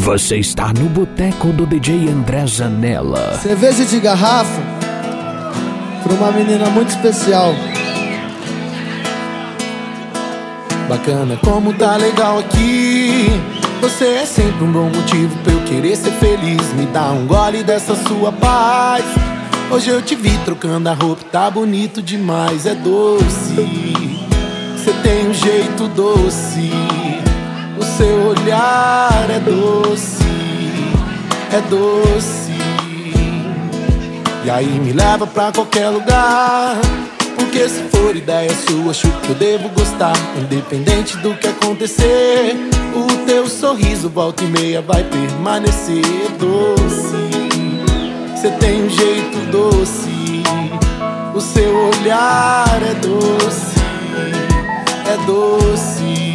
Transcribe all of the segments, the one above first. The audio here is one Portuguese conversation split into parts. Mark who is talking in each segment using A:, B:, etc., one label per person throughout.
A: Você está no boteco do DJ André Zanella.
B: Cerveja de garrafa pra uma menina muito especial.
C: Bacana como tá legal aqui. Você é sempre um bom motivo pra eu querer ser feliz. Me dá um gole dessa sua paz. Hoje eu te vi trocando a roupa, tá bonito demais. É doce, você tem um jeito doce. O seu olhar é doce, é doce. E aí me leva pra qualquer lugar, porque se for ideia sua, acho que eu devo gostar. Independente do que acontecer, o teu sorriso volta e meia vai permanecer doce. Você tem um jeito doce, o seu olhar é doce, é doce.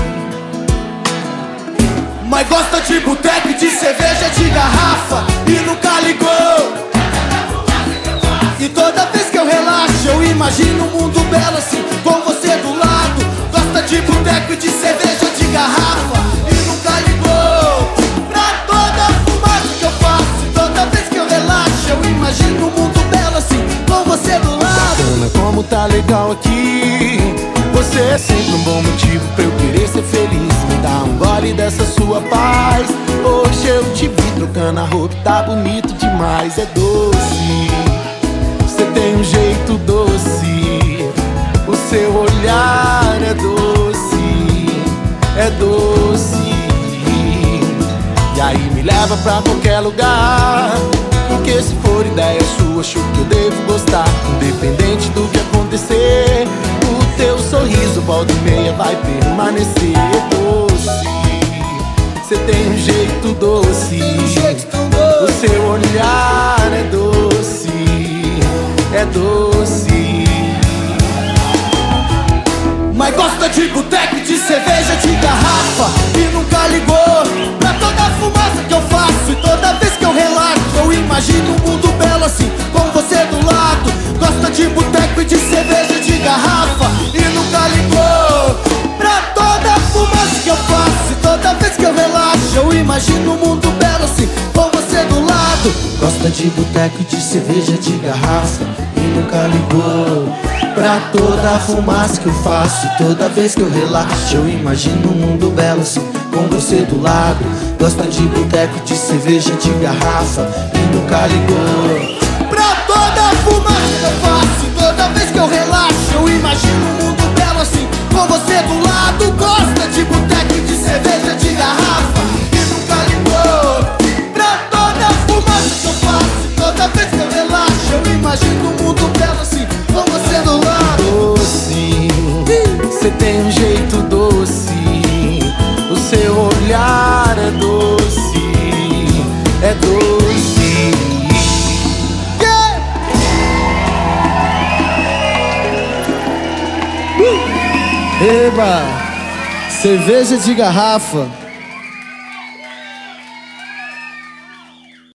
B: Mas gosta de boteco, de cerveja de garrafa e nunca ligou. E toda vez que eu relaxo, eu imagino um mundo belo assim, com você do lado. Gosta de boteco e de cerveja de garrafa e nunca ligou pra toda a fumaça que eu faço. E toda vez que eu relaxo, eu imagino um mundo belo assim, com você do lado.
C: Bacana como tá legal aqui. Você é sempre um bom motivo pra eu querer ser feliz. Me dá um gole dessa sua paz. Hoje eu te vi trocando a roupa, tá bonito demais. É doce, você tem um jeito doce. O seu olhar é doce, é doce. E aí me leva pra qualquer lugar, porque se for ideia sua, acho que eu devo gostar. Independente do que acontecer, o teu sorriso volta e meia vai permanecer doce. Você tem um jeito doce, o seu olhar é doce, é doce.
B: Mas gosta de boteco, de cerveja de garrafa e nunca ligou pra toda a fumaça que eu faço. E toda vez que eu relaxo, eu imagino um mundo belo assim, com você do lado. Gosta de boteco e de cerveja de garrafa e nunca ligou pra toda a fumaça que eu faço. E toda vez que eu relaxo, eu imagino um mundo belo assim, com você do lado. Gosta de boteco e de cerveja de garrafa e nunca ligou pra toda a fumaça que eu faço. E toda vez que eu relaxo, eu imagino um mundo belo assim, com você do lado. Gosta de boteco, de cerveja de garrafa e nunca ligou pra toda a fumaça que eu faço. E toda vez que eu relaxo, eu imagino um mundo belo assim, com você do lado. Gosta de boteco e de cerveja de garrafa e nunca ligou pra toda a fumaça que eu faço. E toda vez que eu relaxo, eu imagino um mundo belo assim, com você do lado.
C: Doce, você tem um jeito doce. O seu olhar é doce, é doce.
B: Eba! Cerveja de garrafa